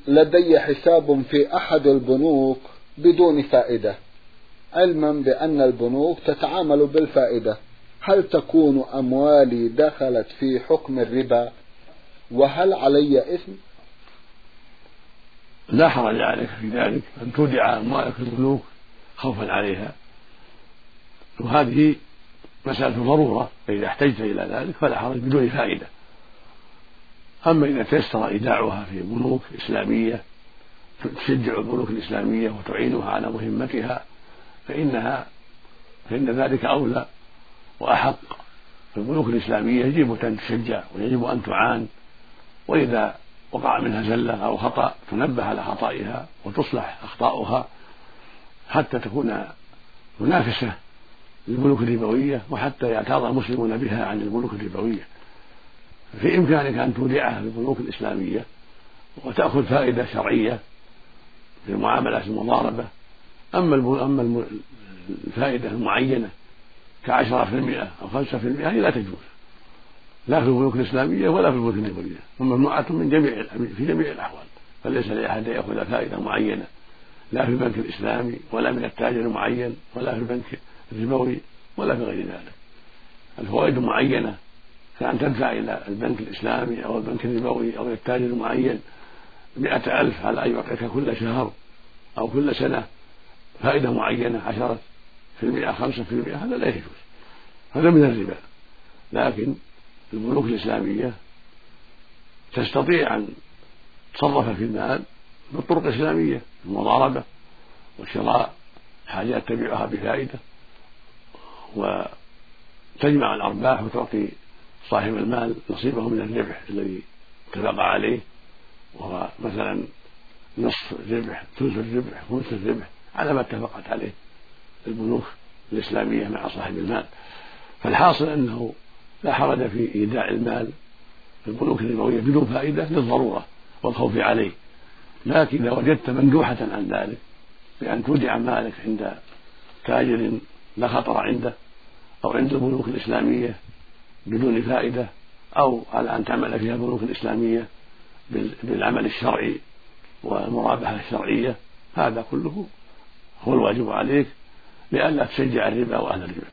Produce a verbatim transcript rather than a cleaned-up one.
لدي حساب في أحد البنوك بدون فائدة، علما بأن البنوك تتعامل بالفائدة، هل تكون أموالي دخلت في حكم الربا؟ وهل علي إثم؟ لا حرج عليك في ذلك أن تودع أموالك في البنوك خوفا عليها، وهذه مسألة ضرورة، فإذا احتجت إلى ذلك فلا حرج بدون فائدة. أما إذا تيسر إيداعها في بنوك إسلامية تشجع البنوك الإسلامية وتعينها على مهمتها فإنها فإن ذلك أولى وأحق. في البنوك الإسلامية يجب أن تشجع ويجب أن تعان، وإذا وقع منها زلة أو خطأ تنبه على خطئها وتصلح أخطاؤها حتى تكون منافسة للبنوك الربوية، وحتى يعتاض المسلمون بها عن البنوك الربوية. في إمكانك أن تودعها في البنوك الإسلامية وتأخذ فائدة شرعية في المعاملات المضاربة. أما أما الفائدة المعينة كعشرة في المئة أو خمسة في المئة لا تجوز، لا في البنوك الإسلامية ولا في البنوك الربوية، ممنوعة من جميع في جميع الأحوال. فليس لأحد أن يأخذ فائدة معينة لا في البنك الإسلامي ولا من التاجر المعين ولا في البنك الربوي ولا في غير ذلك. الفوائد المعينة كأن تدفع إلى البنك الإسلامي أو البنك الربوي أو التاجر المعين مئة ألف على أن يعطيك كل شهر أو كل سنة فائدة معينة عشرة في المئة خمسة في المئة، هذا لا يجوز، هذا من الربا. لكن البنوك الإسلامية تستطيع أن تصرف في المال بالطرق الإسلامية، المضاربة وشراء حاجات تبيعها بفائدة، وتجمع الأرباح وتعطي صاحب المال نصيبه من الربح الذي اتفق عليه، وهو مثلا نصف الربح ثلث الربح خمس الربح على ما اتفقت عليه البنوك الإسلامية مع صاحب المال. فالحاصل أنه لا حرج في إيداع المال في البنوك الربوية بدون فائدة للضرورة والخوف عليه. لكن إذا وجدت مندوحة عن ذلك بأن تودع مالك عند تاجر لا خطر عنده أو عند البنوك الإسلامية بدون فائدة، أو على أن تعمل فيها البنوك الإسلامية بالعمل الشرعي والمرابحة الشرعية، هذا كله هو الواجب عليك لئلا تشجع الربا وأهل الربا.